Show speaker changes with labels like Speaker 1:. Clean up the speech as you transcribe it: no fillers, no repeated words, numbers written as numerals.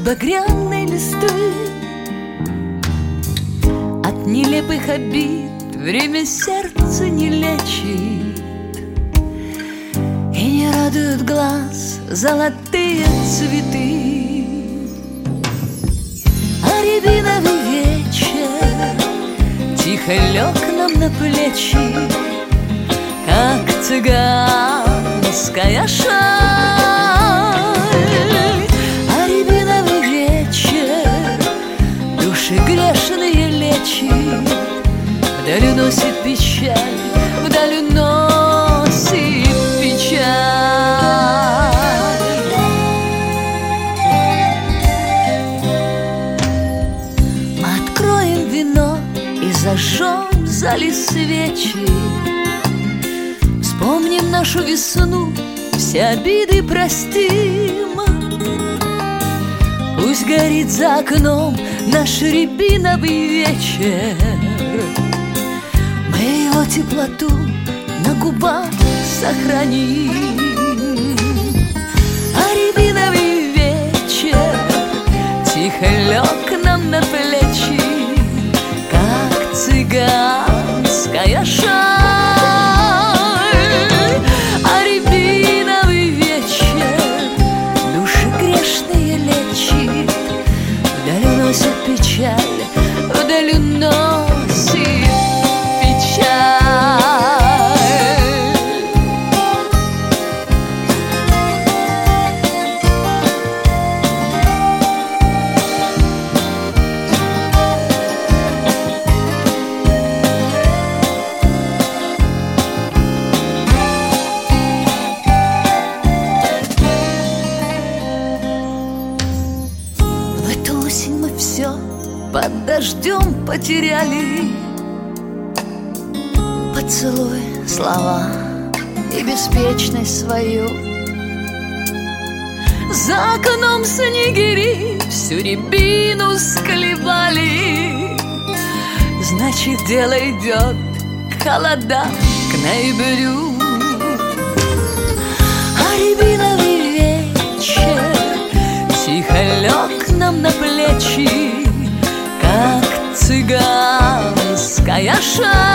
Speaker 1: багряной листвы. От нелепых обид время сердце не лечит, и не радуют глаз золотые цветы. А рябиновый вечер тихо лег нам на плечи, как цыганская шаль. А рябиновый вечер души грешные лечит, вдаль уносит печаль, вдаль уносит печаль. Мы откроем вино и зажжем в зале свечи, вспомним нашу весну, все обиды простим. Пусть горит за окном наш рябиновый вечер, мы его теплоту на губах сохраним. А рябиновый вечер тихо лег нам на плечи, как цыганская шаль. А рябиновый вечер души грешные лечит, вдаль уносит печаль, вдаль уносит печаль. В эту осень мы все под дождем потеряли: поцелуй, слова и беспечность свою. За окном снегири всю рябину склевали, значит, дело идет к холодам, к ноябрю. А рябиновый вечер тихо лег нам на плечи, как цыганская шаль.